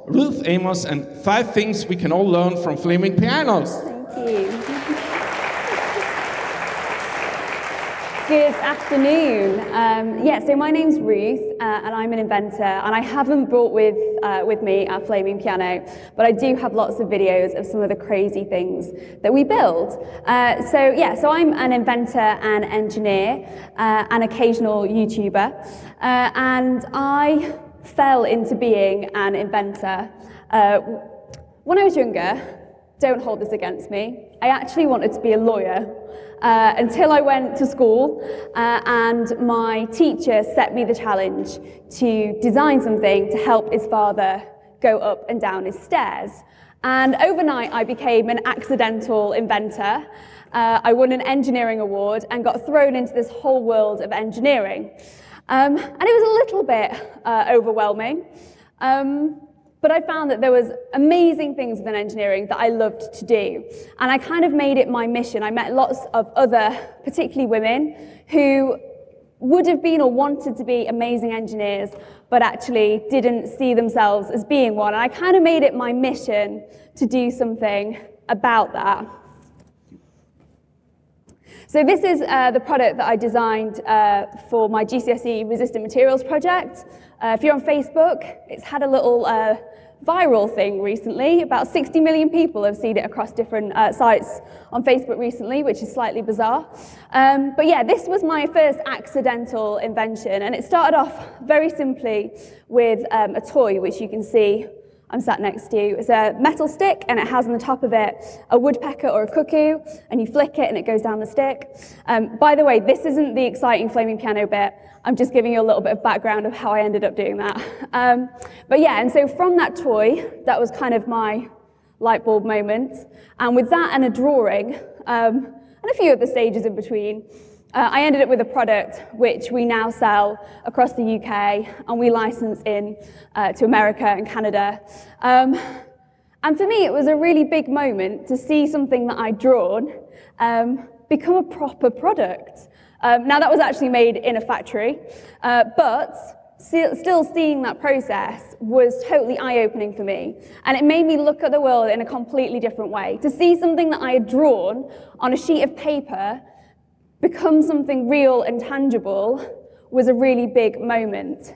Ruth Amos, and 5 things we can all learn from Flaming Pianos. Thank you. Good afternoon. So my name's Ruth, and I'm an inventor, and I haven't brought with me our Flaming Piano, but I do have lots of videos of some of the crazy things that we build. So I'm an inventor and engineer, an occasional YouTuber, and I fell into being an inventor when I was younger. Don't hold this against me. I actually wanted to be a lawyer until I went to school and my teacher set me the challenge to design something to help his father go up and down his stairs. And overnight I became an accidental inventor. I won an engineering award and got thrown into this whole world of engineering. And it was a little bit overwhelming. But I found that there was amazing things within engineering that I loved to do. And I kind of made it my mission. I met lots of other, particularly women, who would have been or wanted to be amazing engineers, but actually didn't see themselves as being one. And I kind of made it my mission to do something about that. So this is the product that I designed for my GCSE resistant materials project. If you're on Facebook, it's had a little viral thing recently. About 60 million people have seen it across different sites on Facebook recently, which is slightly bizarre. But yeah, this was my first accidental invention, and it started off very simply with a toy, which you can see I'm sat next to. It's a metal stick, and it has on the top of it a woodpecker or a cuckoo, and you flick it and it goes down the stick. By the way, this isn't the exciting Flaming Piano bit. I'm just giving you a little bit of background of how I ended up doing that. But yeah, and so from that toy, that was kind of my light bulb moment. And with that and a drawing, and a few other stages in between, I ended up with a product which we now sell across the UK, and we license in to America and Canada. And for me, it was a really big moment to see something that I'd drawn become a proper product. Now, that was actually made in a factory, but still seeing that process was totally eye-opening for me. And it made me look at the world in a completely different way. To see something that I had drawn on a sheet of paper become something real and tangible was a really big moment.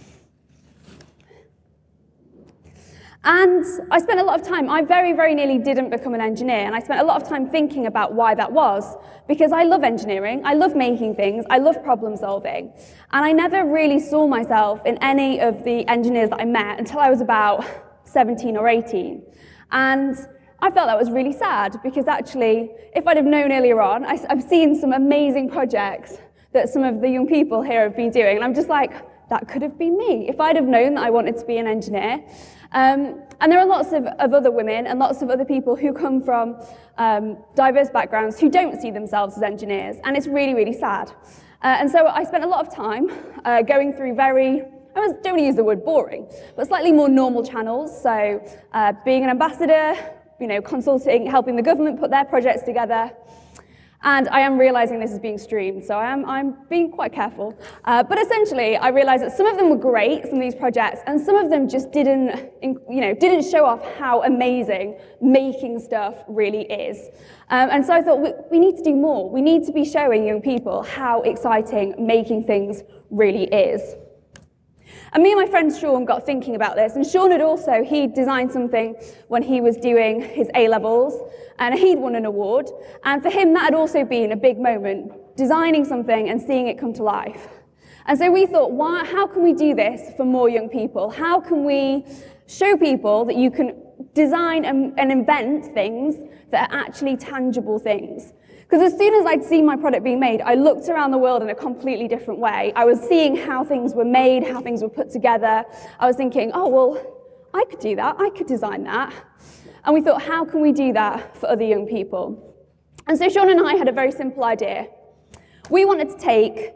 And I spent a lot of time, I very, very nearly didn't become an engineer, and I spent a lot of time thinking about why that was, because I love engineering, I love making things, I love problem solving, and I never really saw myself in any of the engineers that I met until I was about 17 or 18. And I felt that was really sad, because actually, if I'd have known earlier on, I've seen some amazing projects that some of the young people here have been doing, and I'm just like, that could have been me, if I'd have known that I wanted to be an engineer. And there are lots of other women and lots of other people who come from diverse backgrounds who don't see themselves as engineers, and it's really, really sad. And so I spent a lot of time going through I don't want to use the word boring, but slightly more normal channels, so being an ambassador, consulting, helping the government put their projects together. And I am realizing this is being streamed, so I'm being quite careful. But essentially, I realized that some of them were great, some of these projects, and some of them just didn't show off how amazing making stuff really is. And so I thought, we need to do more. We need to be showing young people how exciting making things really is. And me and my friend Sean got thinking about this, and Sean he'd designed something when he was doing his A-levels, and he'd won an award, and for him that had also been a big moment, designing something and seeing it come to life. And so we thought, how can we do this for more young people? How can we show people that you can design and invent things that are actually tangible things? Because as soon as I'd seen my product being made, I looked around the world in a completely different way. I was seeing how things were made, how things were put together. I was thinking, oh, well, I could do that, I could design that. And we thought, how can we do that for other young people? And so Sean and I had a very simple idea. We wanted to take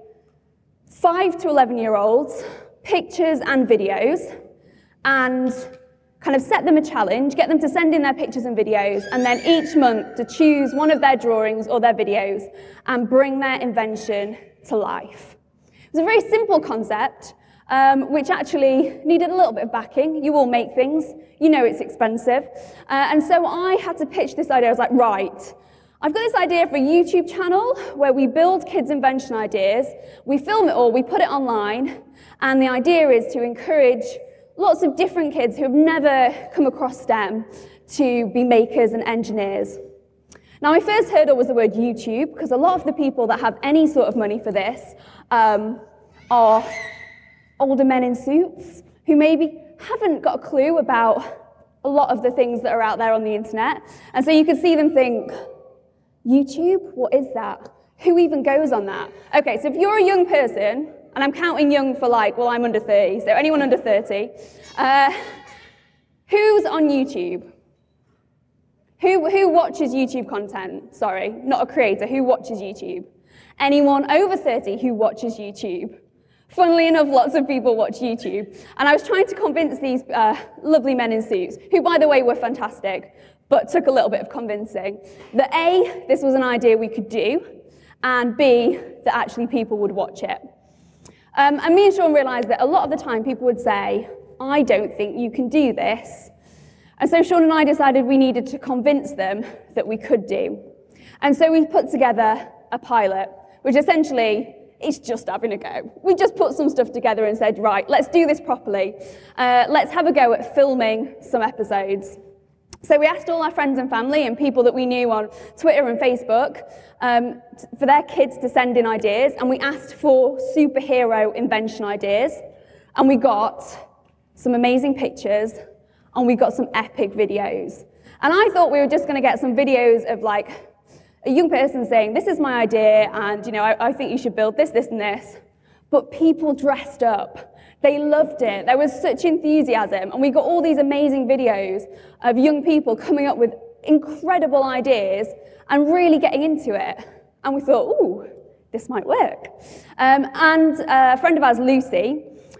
5 to 11-year-olds, pictures and videos, and kind of set them a challenge, get them to send in their pictures and videos, and then each month to choose one of their drawings or their videos and bring their invention to life. It was a very simple concept, which actually needed a little bit of backing. You all make things, you know it's expensive. And so I had to pitch this idea. I was like, right, I've got this idea for a YouTube channel where we build kids' invention ideas, we film it all, we put it online, and the idea is to encourage lots of different kids who have never come across STEM to be makers and engineers. Now, my first hurdle was the word YouTube, because a lot of the people that have any sort of money for this are older men in suits who maybe haven't got a clue about a lot of the things that are out there on the internet. And so you can see them think, YouTube? What is that? Who even goes on that? Okay, so if you're a young person, and I'm counting young for like, well, I'm under 30, so anyone under 30, who's on YouTube? Who watches YouTube content? Sorry, not a creator. Who watches YouTube? Anyone over 30 who watches YouTube? Funnily enough, lots of people watch YouTube. And I was trying to convince these lovely men in suits, who, by the way, were fantastic, but took a little bit of convincing, that A, this was an idea we could do, and B, that actually people would watch it. And me and Sean realised that a lot of the time people would say, I don't think you can do this. And so Sean and I decided we needed to convince them that we could do. And so we put together a pilot, which essentially is just having a go. We just put some stuff together and said, right, let's do this properly. Let's have a go at filming some episodes. So we asked all our friends and family and people that we knew on Twitter and Facebook for their kids to send in ideas, and we asked for superhero invention ideas, and we got some amazing pictures, and we got some epic videos. And I thought we were just going to get some videos of like a young person saying, this is my idea, and I think you should build this, this, and this. But people dressed up. They loved it. There was such enthusiasm, and we got all these amazing videos of young people coming up with incredible ideas and really getting into it. And we thought, ooh, this might work. And a friend of ours, Lucy,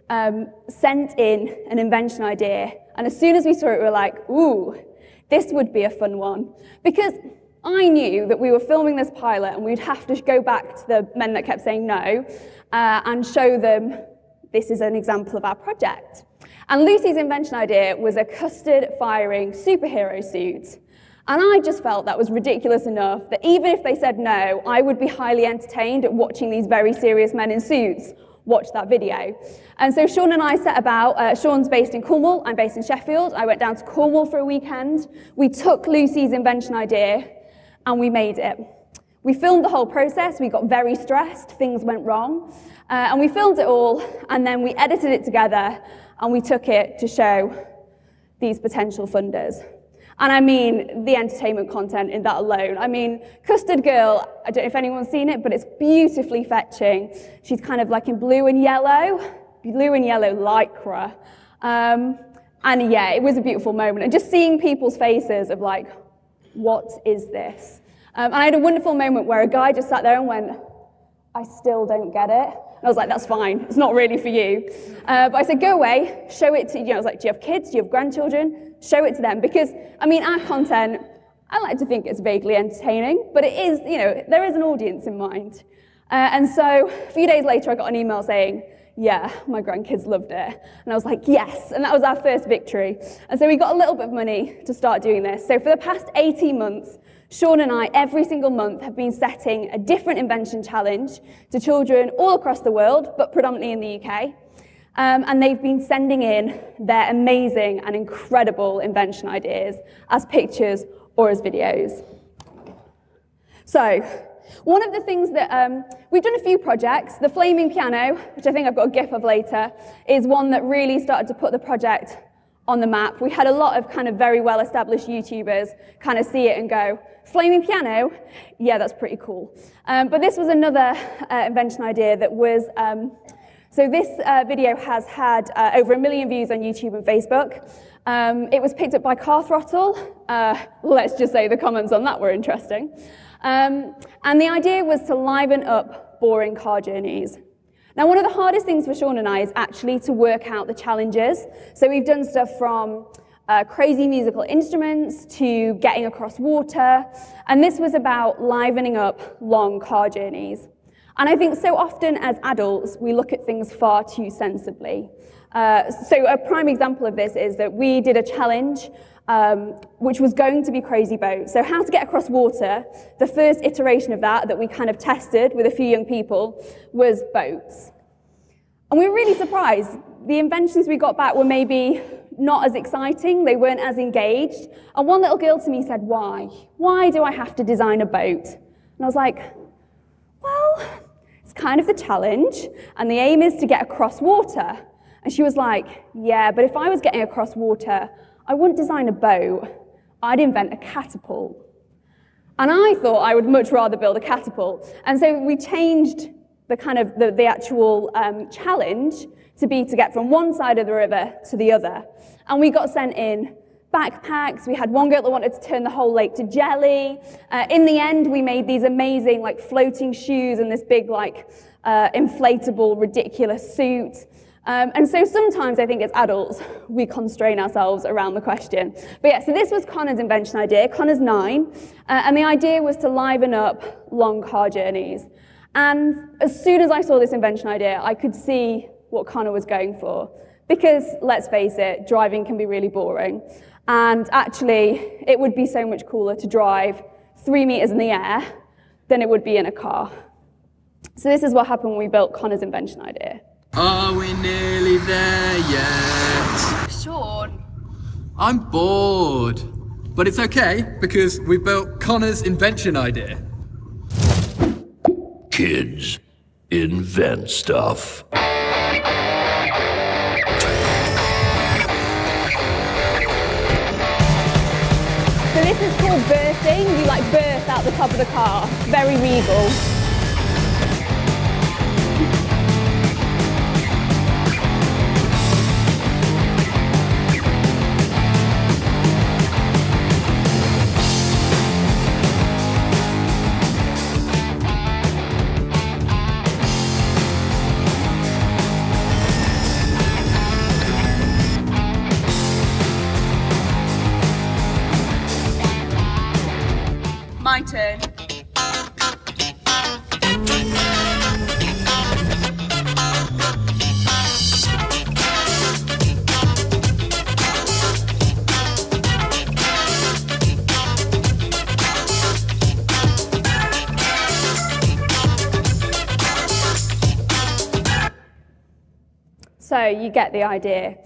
sent in an invention idea, and as soon as we saw it, we were like, ooh, this would be a fun one. Because I knew that we were filming this pilot, and we'd have to go back to the men that kept saying no, and show them this is an example of our project. And Lucy's invention idea was a custard-firing superhero suit. And I just felt that was ridiculous enough that even if they said no, I would be highly entertained at watching these very serious men in suits watch that video. And so Sean and I set about, Sean's based in Cornwall, I'm based in Sheffield. I went down to Cornwall for a weekend. We took Lucy's invention idea and we made it. We filmed the whole process, we got very stressed, things went wrong, and we filmed it all, and then we edited it together, and we took it to show these potential funders. And I mean, the entertainment content in that alone. I mean, Custard Girl, I don't know if anyone's seen it, but it's beautifully fetching. She's kind of like in blue and yellow lycra. And yeah, it was a beautiful moment. And just seeing people's faces of like, what is this? And I had a wonderful moment where a guy just sat there and went, I still don't get it. And I was like, that's fine, it's not really for you. But I said, go away, show it to, I was like, do you have kids, do you have grandchildren? Show it to them, because, I mean, our content, I like to think it's vaguely entertaining, but it is, there is an audience in mind. And so a few days later, I got an email saying, yeah, my grandkids loved it. And I was like, yes, and that was our first victory. And so we got a little bit of money to start doing this. So for the past 18 months, Sean and I, every single month, have been setting a different invention challenge to children all across the world, but predominantly in the UK. And they've been sending in their amazing and incredible invention ideas as pictures or as videos. So, one of the things that, we've done a few projects. The flaming piano, which I think I've got a GIF of later, is one that really started to put the project on the map. We had a lot of kind of very well-established YouTubers kind of see it and go, flaming piano? Yeah, that's pretty cool. But this was another invention idea that was, so this video has had over 1 million views on YouTube and Facebook. It was picked up by Car Throttle. Let's just say the comments on that were interesting. And the idea was to liven up boring car journeys. Now, one of the hardest things for Sean and I is actually to work out the challenges. So we've done stuff from crazy musical instruments to getting across water. And this was about livening up long car journeys. And I think so often as adults, we look at things far too sensibly. So a prime example of this is that we did a challenge which was going to be Crazy Boat. So how to get across water, the first iteration of that we kind of tested with a few young people was boats. And we were really surprised. The inventions we got back were maybe not as exciting, they weren't as engaged. And one little girl to me said, why? Why do I have to design a boat? And I was like, well, it's kind of the challenge, and the aim is to get across water. And she was like, yeah, but if I was getting across water, I wouldn't design a boat, I'd invent a catapult. And I thought I would much rather build a catapult. And so we changed the kind of the actual challenge to be to get from one side of the river to the other. And we got sent in backpacks. We had one girl that wanted to turn the whole lake to jelly. In the end, we made these amazing like floating shoes and this big like inflatable, ridiculous suit. And so sometimes I think as adults, we constrain ourselves around the question. But yeah, so this was Connor's invention idea. Connor's 9, and the idea was to liven up long car journeys. And as soon as I saw this invention idea, I could see what Connor was going for. Because, let's face it, driving can be really boring. And actually, it would be so much cooler to drive 3 meters in the air than it would be in a car. So this is what happened when we built Connor's invention idea. Are we nearly there yet? Sean. I'm bored. But it's okay, because we built Connor's invention idea. Kids invent stuff. So this is called birthing. You like birth out the top of the car. Very regal. My turn. So you get the idea.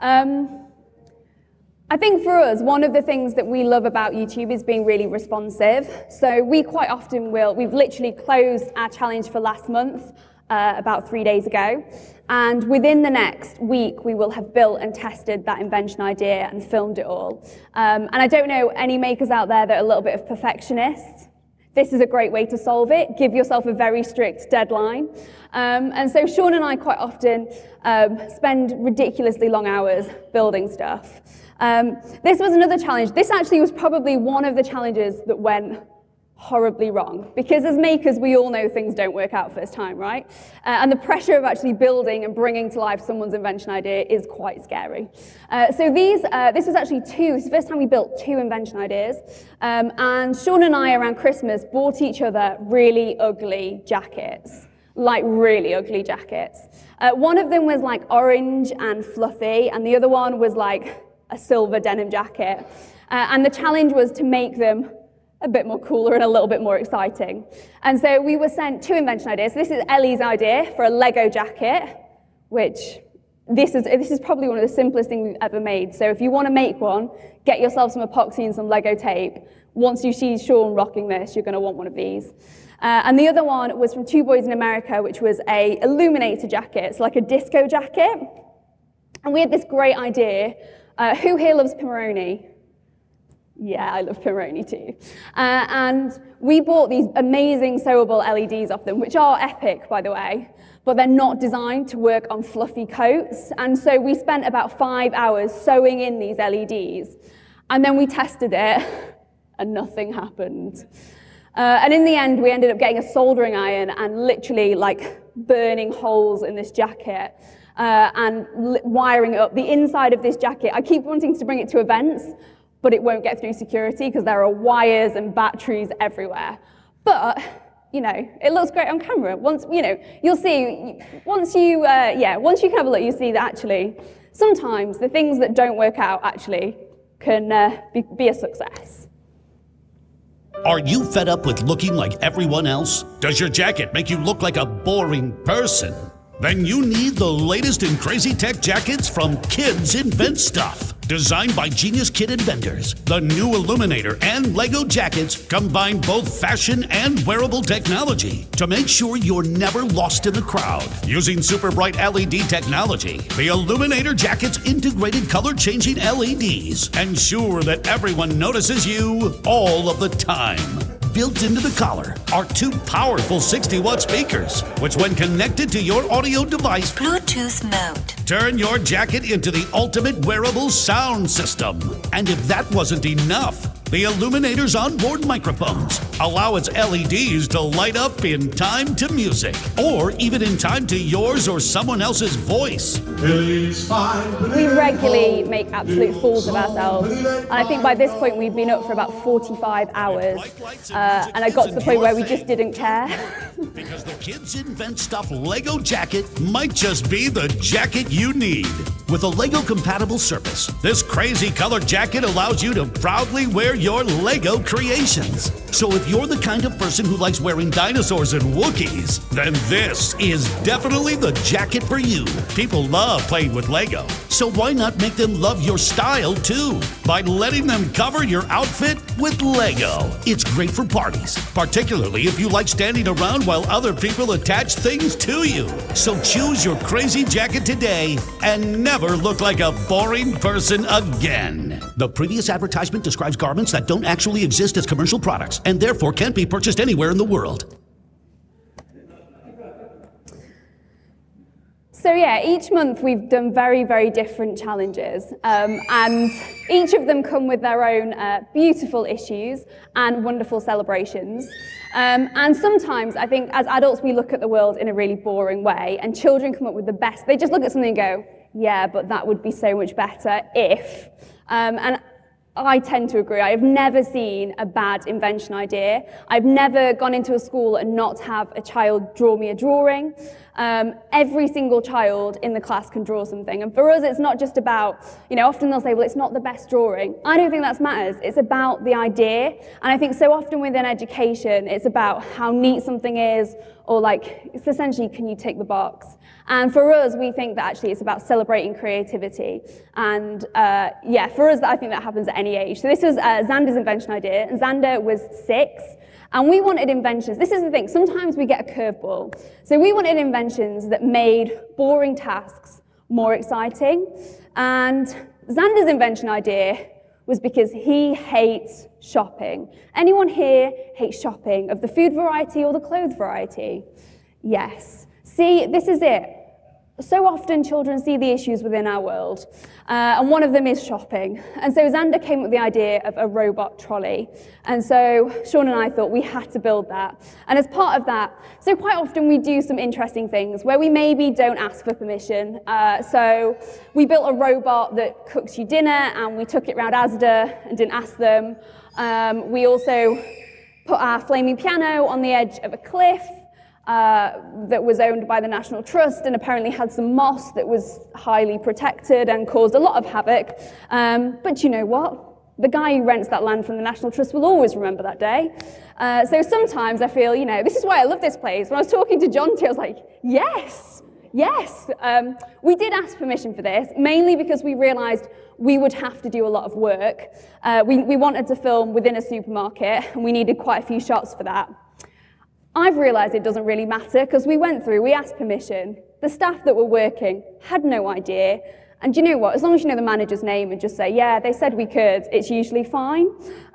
I think for us, one of the things that we love about YouTube is being really responsive. So we quite often we've literally closed our challenge for last month about 3 days ago. And within the next week, we will have built and tested that invention idea and filmed it all. And I don't know any makers out there that are a little bit of perfectionists. This is a great way to solve it. Give yourself a very strict deadline. And so Sean and I quite often spend ridiculously long hours building stuff. This was another challenge. This actually was probably one of the challenges that went horribly wrong. Because as makers, we all know things don't work out first time, right? And the pressure of actually building and bringing to life someone's invention idea is quite scary. So this was actually this is the first time we built 2 invention ideas. And Sean and I, around Christmas, bought each other really ugly jackets. Like really ugly jackets. One of them was like orange and fluffy, and the other one was like a silver denim jacket. And the challenge was to make them a bit more cooler and a little bit more exciting. And so we were sent 2 invention ideas. So this is Ellie's idea for a Lego jacket, which this is probably one of the simplest things we've ever made. So if you want to make one, get yourself some epoxy and some Lego tape. Once you see Sean rocking this, you're going to want one of these. And the other one was from Two Boys in America, which was a Illuminator jacket, so like a disco jacket. And we had this great idea. Who here loves Pimoroni? Yeah, I love Pimoroni too. And we bought these amazing sewable LEDs off them, which are epic, by the way, but they're not designed to work on fluffy coats. And so we spent about 5 hours sewing in these LEDs. And then we tested it, and nothing happened. And in the end, we ended up getting a soldering iron and literally like burning holes in this jacket. And wiring up the inside of this jacket. I keep wanting to bring it to events, but it won't get through security because there are wires and batteries everywhere. But you know, it looks great on camera. Once, you know, you'll see, once you can have a look, you see that actually, sometimes the things that don't work out actually can be a success. Are you fed up with looking like everyone else? Does your jacket make you look like a boring person? Then you need the latest in crazy tech jackets from Kids Invent Stuff. Designed by genius kid inventors, the new Illuminator and Lego jackets combine both fashion and wearable technology to make sure you're never lost in the crowd. Using super bright LED technology, the Illuminator jacket's integrated color-changing LEDs ensure that everyone notices you all of the time. Built into the collar are two powerful 60-watt speakers, which when connected to your audio device, Bluetooth mode, turn your jacket into the ultimate wearable sound system. And if that wasn't enough, the Illuminator's onboard microphones allow its LEDs to light up in time to music, or even in time to yours or someone else's voice. We regularly make absolute fools of ourselves, and I think by this point we've been up for about 45 hours, and I got to the point where we just didn't care. Because the Kids Invent Stuff Lego jacket might just be the jacket you need. With a Lego-compatible surface, this crazy colored jacket allows you to proudly wear your Lego creations. So if you're the kind of person who likes wearing dinosaurs and Wookiees, then this is definitely the jacket for you. People love playing with Lego, so why not make them love your style too by letting them cover your outfit with Lego? It's great for parties, particularly if you like standing around while other people attach things to you. So choose your crazy jacket today and never look like a boring person again. The previous advertisement describes garments that don't actually exist as commercial products and therefore can't be purchased anywhere in the world. So yeah, each month we've done very, very different challenges, and each of them come with their own beautiful issues and wonderful celebrations. And sometimes I think as adults we look at the world in a really boring way, and children come up with the best. They just look at something and go, yeah, but that would be so much better if. And I tend to agree. I've never seen a bad invention idea. I've never gone into a school and not have a child draw me a drawing. Every single child in the class can draw something. And for us, it's not just about, you know, often they'll say, well, it's not the best drawing. I don't think that matters. It's about the idea. And I think so often within education, it's about how neat something is, or like, it's essentially, can you tick the box? And for us, we think that actually it's about celebrating creativity. And yeah, for us, I think that happens at any age. So this was Xander's invention idea, and Xander was 6. And we wanted inventions. This is the thing, sometimes we get a curveball. So we wanted inventions that made boring tasks more exciting. And Xander's invention idea was because he hates shopping. Anyone here hates shopping, of the food variety or the clothes variety? Yes. See, this is it. So often children see the issues within our world, and one of them is shopping. And so Xander came up with the idea of a robot trolley. And so Sean and I thought we had to build that. And as part of that, so quite often we do some interesting things where we maybe don't ask for permission. So we built a robot that cooks you dinner, and we took it around Asda and didn't ask them. We also put our flaming piano on the edge of a cliff that was owned by the National Trust, and apparently had some moss that was highly protected and caused a lot of havoc. But you know what? The guy who rents that land from the National Trust will always remember that day. So sometimes I feel, you know, this is why I love this place. When I was talking to John, I was like, yes, yes. We did ask permission for this, mainly because we realized we would have to do a lot of work. We wanted to film within a supermarket, and we needed quite a few shots for that. I've realised it doesn't really matter, because we asked permission. The staff that were working had no idea. And you know what? As long as you know the manager's name and just say, yeah, they said we could, it's usually fine.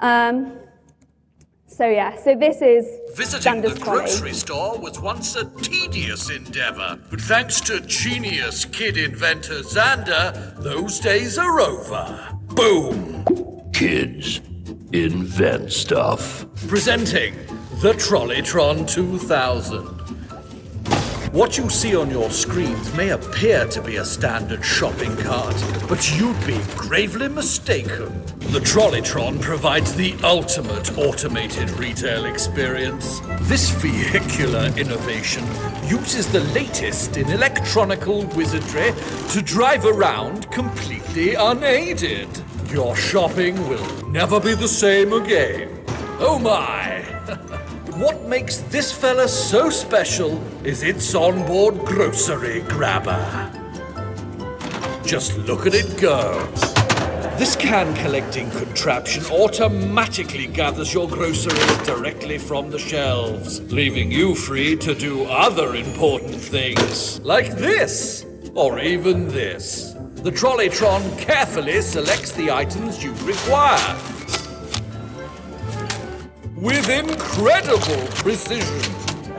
So yeah, so this is Visiting Xander's the trolley. grocery store was once a tedious endeavor, but thanks to genius kid inventor Xander, those days are over. Boom! Kids invent stuff. Presenting the Trolleytron 2000. What you see on your screens may appear to be a standard shopping cart, but you'd be gravely mistaken. The Trolleytron provides the ultimate automated retail experience. This vehicular innovation uses the latest in electronical wizardry to drive around completely unaided. Your shopping will never be the same again. Oh my! What makes this fella so special is its onboard grocery grabber. Just look at it go. This can-collecting contraption automatically gathers your groceries directly from the shelves, leaving you free to do other important things, like this, or even this. The Trolleytron carefully selects the items you require, with incredible precision.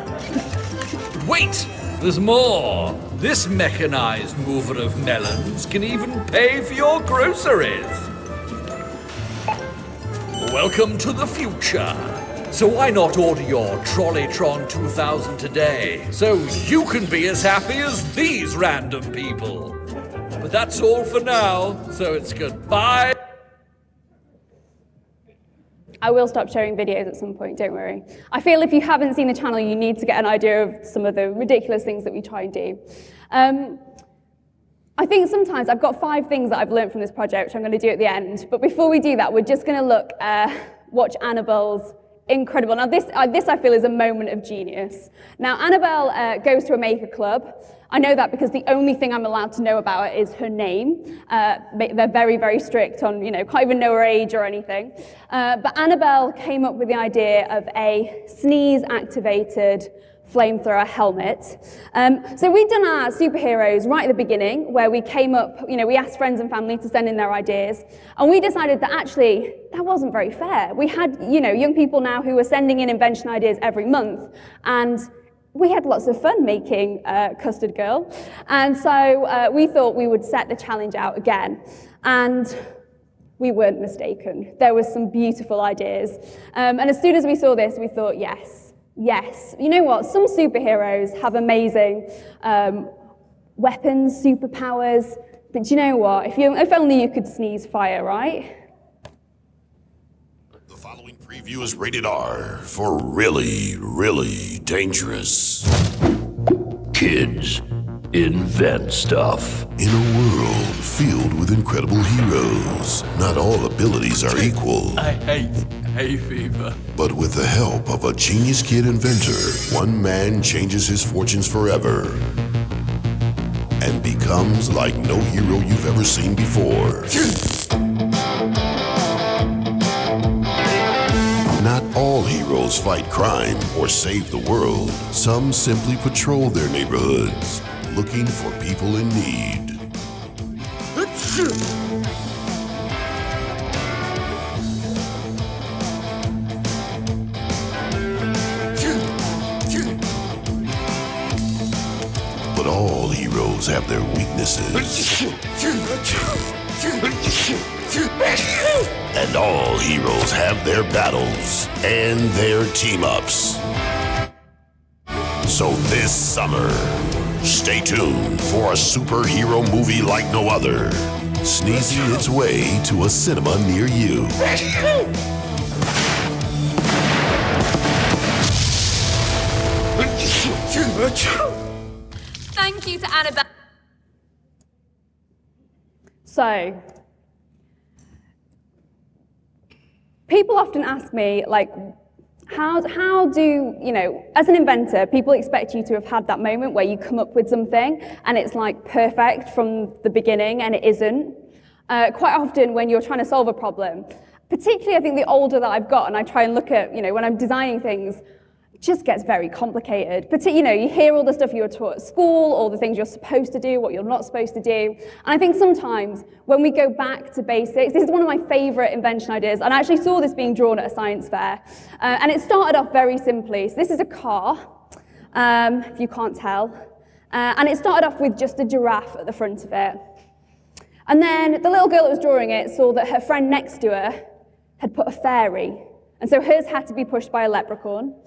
Wait, there's more. This mechanized mover of melons can even pay for your groceries. Welcome to the future. So why not order your Trolleytron 2000 today, so you can be as happy as these random people. But that's all for now, so it's goodbye. I will stop sharing videos at some point, don't worry. I feel if you haven't seen the channel, you need to get an idea of some of the ridiculous things that we try and do. I think sometimes I've got 5 things that I've learned from this project, which I'm going to do at the end. But before we do that, we're just going to watch Annabelle's incredible. Now this I feel is a moment of genius. Now Annabelle goes to a maker club. I know that because the only thing I'm allowed to know about it is her name. They're very, very strict on, can't even know her age or anything. But Annabelle came up with the idea of a sneeze-activated flamethrower helmet. So we'd done our superheroes right at the beginning, where we came up, we asked friends and family to send in their ideas, and we decided that actually that wasn't very fair. We had, young people now who were sending in invention ideas every month, and we had lots of fun making Custard Girl. And so we thought we would set the challenge out again. And we weren't mistaken. There were some beautiful ideas. And as soon as we saw this, we thought, yes. You know what? Some superheroes have amazing weapons, superpowers. But you know what? If only you could sneeze fire, right? The following preview is rated R for really, really dangerous. Kids invent stuff. In a world filled with incredible heroes, not all abilities are equal. I hate hay fever. But with the help of a genius kid inventor, one man changes his fortunes forever and becomes like no hero you've ever seen before. Not all heroes fight crime or save the world. Some simply patrol their neighborhoods, looking for people in need. But all heroes have their weaknesses. And all heroes have their battles and their team-ups. So this summer, stay tuned for a superhero movie like no other, sneezing its way to a cinema near you. Thank you to Annabelle. So, people often ask me, how do, as an inventor, people expect you to have had that moment where you come up with something and it's perfect from the beginning, and it isn't. Quite often when you're trying to solve a problem, particularly I think the older that I've got and I try and look at, when I'm designing things, it just gets very complicated. But you hear all the stuff you were taught at school, all the things you're supposed to do, what you're not supposed to do. And I think sometimes when we go back to basics, this is one of my favorite invention ideas, and I actually saw this being drawn at a science fair. And it started off very simply. So this is a car, if you can't tell. And it started off with just a giraffe at the front of it. And then the little girl that was drawing it saw that her friend next to her had put a fairy. And so hers had to be pushed by a leprechaun.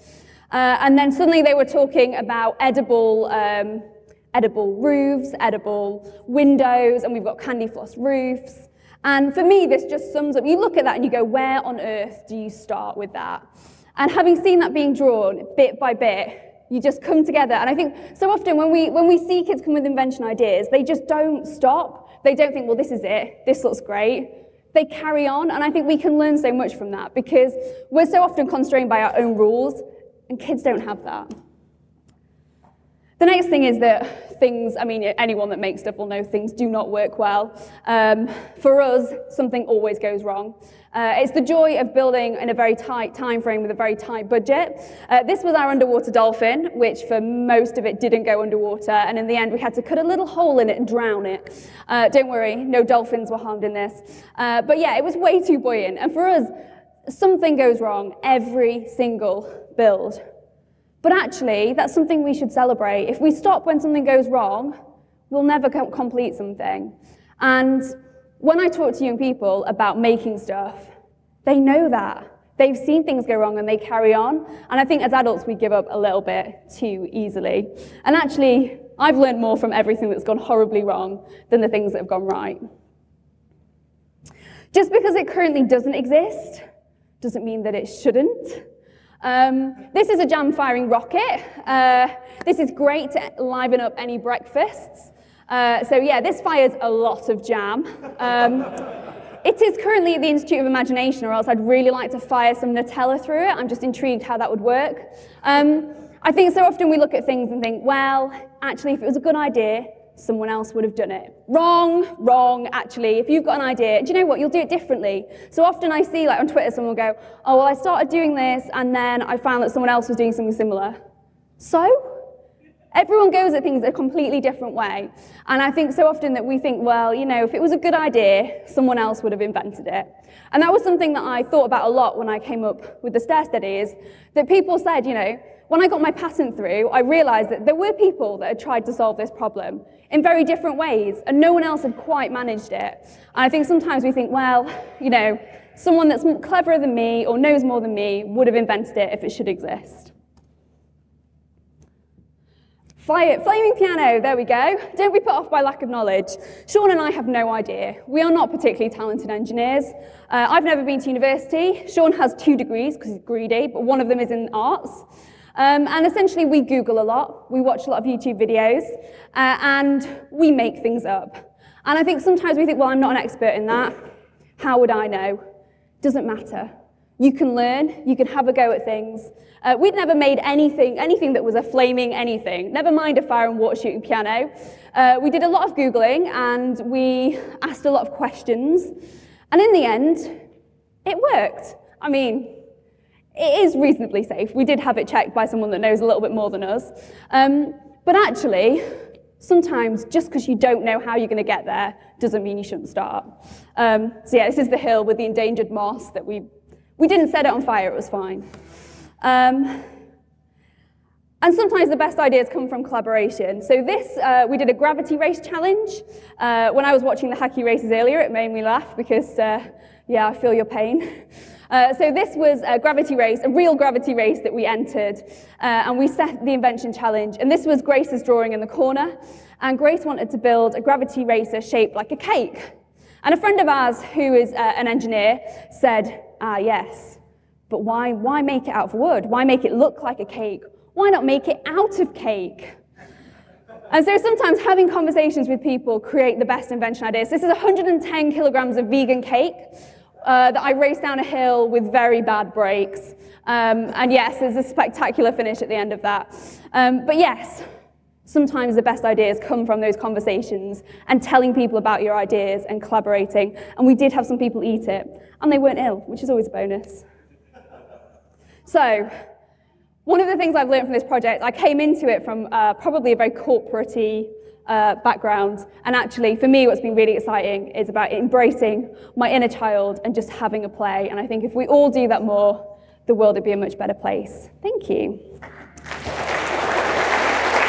And then suddenly they were talking about edible roofs, edible windows, and we've got candy floss roofs. And for me, this just sums up, you look at that and you go, where on earth do you start with that? And having seen that being drawn bit by bit, you just come together. And I think so often when we see kids come with invention ideas, they just don't stop. They don't think, well, this is it, this looks great. They carry on, and I think we can learn so much from that because we're so often constrained by our own rules, and kids don't have that. The next thing is that things, I mean, anyone that makes stuff will know things do not work well. For us, something always goes wrong. It's the joy of building in a very tight time frame with a very tight budget. This was our underwater dolphin, which for most of it didn't go underwater, and in the end we had to cut a little hole in it and drown it. Don't worry, no dolphins were harmed in this. But yeah, it was way too buoyant, and for us, something goes wrong every single build. But actually, that's something we should celebrate. If we stop when something goes wrong, we'll never complete something. And when I talk to young people about making stuff, they know that. They've seen things go wrong and they carry on. And I think as adults, we give up a little bit too easily. And actually, I've learned more from everything that's gone horribly wrong than the things that have gone right. Just because it currently doesn't exist doesn't mean that it shouldn't. This is a jam-firing rocket. This is great to liven up any breakfasts. So yeah, this fires a lot of jam. It is currently at the Institute of Imagination, or else I'd really like to fire some Nutella through it. I'm just intrigued how that would work. I think so often we look at things and think, well, actually, if it was a good idea, someone else would have done it. Wrong, actually. If you've got an idea, do you know what? You'll do it differently. So often I see, like on Twitter, someone will go, oh, well, I started doing this, and then I found that someone else was doing something similar. So? Everyone goes at things a completely different way. And I think so often that we think, well, you know, if it was a good idea, someone else would have invented it. And that was something that I thought about a lot when I came up with the stair steady, is that people said, you know, when I got my patent through, I realized that there were people that had tried to solve this problem in very different ways, and no one else had quite managed it. And I think sometimes we think, well, you know, someone that's cleverer than me or knows more than me would have invented it if it should exist. Flaming piano, there we go. Don't be put off by lack of knowledge. Sean and I have no idea. We are not particularly talented engineers. I've never been to university. Sean has 2 degrees because he's greedy, but one of them is in arts. And essentially we Google a lot, we watch a lot of YouTube videos, and we make things up. And I think sometimes we think, well, I'm not an expert in that. How would I know? Doesn't matter. You can learn, you can have a go at things. We'd never made anything that was a flaming anything, never mind a fire and water shooting piano. We did a lot of Googling and we asked a lot of questions. And in the end, it worked. I mean, it is reasonably safe. We did have it checked by someone that knows a little bit more than us. But actually, sometimes just because you don't know how you're going to get there doesn't mean you shouldn't start. So yeah, this is the hill with the endangered moss that we didn't set it on fire, it was fine. And sometimes the best ideas come from collaboration. So this, we did a gravity race challenge. When I was watching the hacky races earlier, it made me laugh because, yeah, I feel your pain. So this was a gravity race, a real gravity race that we entered, and we set the invention challenge. And this was Grace's drawing in the corner, and Grace wanted to build a gravity racer shaped like a cake. And a friend of ours who is an engineer said, yes, but why make it out of wood? Why make it look like a cake? Why not make it out of cake? And so sometimes having conversations with people create the best invention ideas. This is 110 kilograms of vegan cake that I raced down a hill with very bad brakes. And yes, there's a spectacular finish at the end of that. But yes, sometimes the best ideas come from those conversations and telling people about your ideas and collaborating. And we did have some people eat it, and they weren't ill, which is always a bonus. So, one of the things I've learned from this project, I came into it from probably a very corporate-y background, and actually, for me, what's been really exciting is about embracing my inner child and just having a play. And I think if we all do that more, the world would be a much better place. Thank you.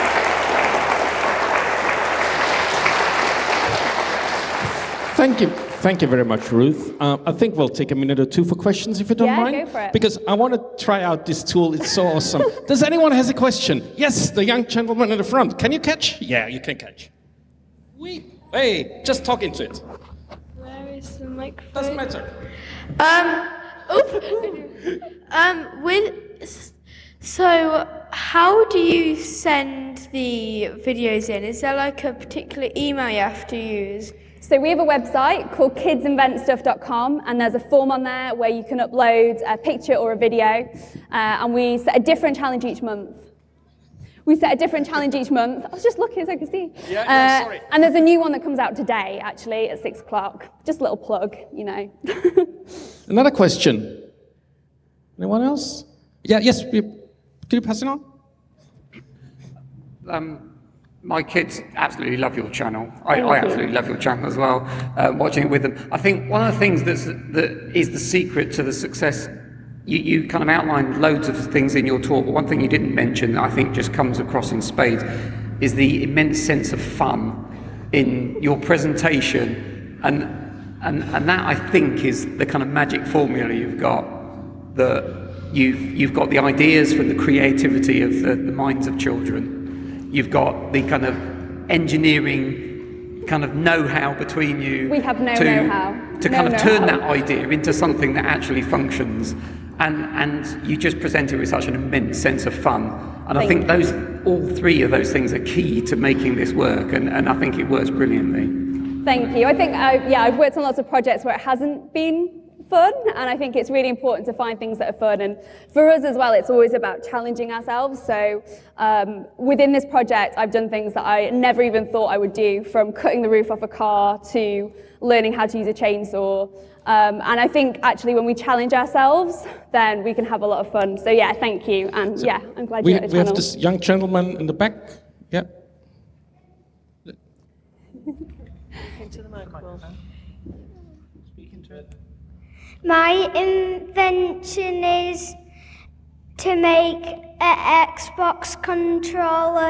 Thank you. Thank you very much, Ruth. I think we'll take a minute or two for questions, if you don't mind. Yeah, go for it. Because I want to try out this tool. It's so awesome. Does anyone has a question? Yes, the young gentleman in the front. Can you catch? Yeah, you can catch. Hey, just talk into it. Where is the microphone? Doesn't matter. So how do you send the videos in? Is there like a particular email you have to use? So we have a website called kidsinventstuff.com, and there's a form on there where you can upload a picture or a video, and we set a different challenge each month. I was just looking so I could see. Yeah, sorry. And there's a new one that comes out today, actually, at 6 o'clock. Just a little plug, you know. Another question. Anyone else? Yeah, yes. Could you pass it on? My kids absolutely love your channel. I absolutely love your channel as well, watching it with them. I think one of the things that is the secret to the success, you kind of outlined loads of things in your talk, but one thing you didn't mention that I think just comes across in spades is the immense sense of fun in your presentation. And that, I think, is the kind of magic formula you've got, that you've got the ideas from the creativity of the minds of children. You've got the kind of engineering kind of know-how between you. We have no know-how. To kind of turn that idea into something that actually functions. And you just present it with such an immense sense of fun. And I think all three of those things are key to making this work. And I think it works brilliantly. Thank you. I think, I've worked on lots of projects where it hasn't been fun, and I think it's really important to find things that are fun. And for us as well, it's always about challenging ourselves. So within this project, I've done things that I never even thought I would do, from cutting the roof off a car to learning how to use a chainsaw. And I think actually when we challenge ourselves, then we can have a lot of fun. So yeah, thank you. And yeah, I'm glad you're at the We channel. have this young gentleman in the back. Yeah. Into the microphone. My invention is to make an Xbox controller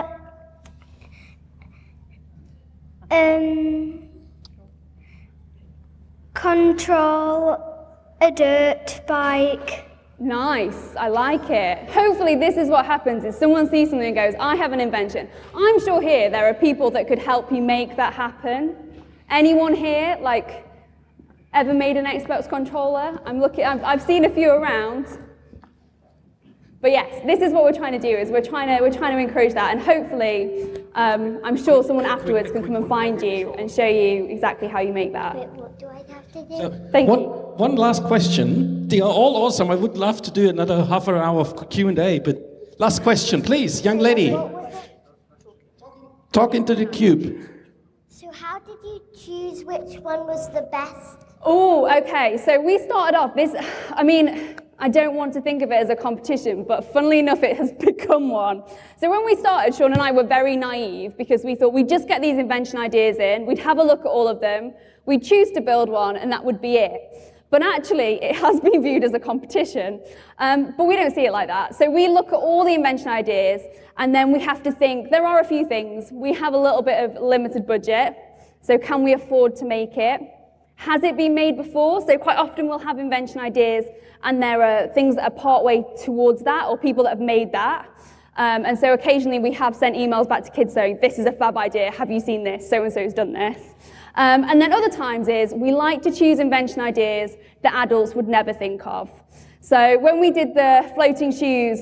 control a dirt bike. Nice, I like it. Hopefully this is what happens, is someone sees something and goes, I have an invention. I'm sure here there are people that could help you make that happen. Anyone here, ever made an Xbox controller? I've seen a few around. But yes, this is what we're trying to do, is we're trying to encourage that, and hopefully, I'm sure someone afterwards can come and find you and show you exactly how you make that. Wait, what do I have to do? Thank you. One last question. They are all awesome. I would love to do another half an hour of Q&A, but last question, please, young lady. What was it? Talk into the cube. So how did you choose which one was the best? Oh, okay. So we started off I don't want to think of it as a competition, but funnily enough, it has become one. So when we started, Sean and I were very naive, because we thought we'd just get these invention ideas in, we'd have a look at all of them, we'd choose to build one, and that would be it. But actually, it has been viewed as a competition. But we don't see it like that. So we look at all the invention ideas, and then we have to think, there are a few things. We have a little bit of limited budget, so can we afford to make it? Has it been made before? So quite often we'll have invention ideas, and there are things that are partway towards that, or people that have made that. And so occasionally we have sent emails back to kids saying, this is a fab idea, have you seen this? So-and-so's done this. And then other times we like to choose invention ideas that adults would never think of. So when we did the floating shoes,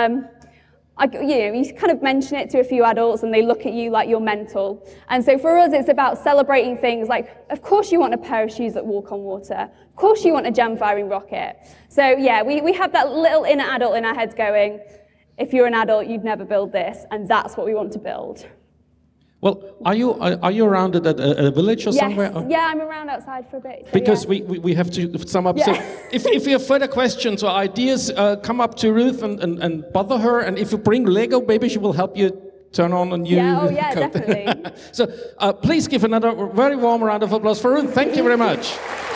you kind of mention it to a few adults and they look at you like you're mental. And so for us, it's about celebrating things like, of course you want a pair of shoes that walk on water. Of course you want a jam-firing rocket. So yeah, we have that little inner adult in our heads going, if you're an adult, you'd never build this, and that's what we want to build. Well, are you around at a village or somewhere? Yeah, I'm around outside for a bit. So because yeah. we have to sum up. Yeah. So if you have further questions or ideas, come up to Ruth and bother her. And if you bring Lego, maybe she will help you turn on a new code. Definitely. So please give another very warm round of applause for Ruth. Thank you very much.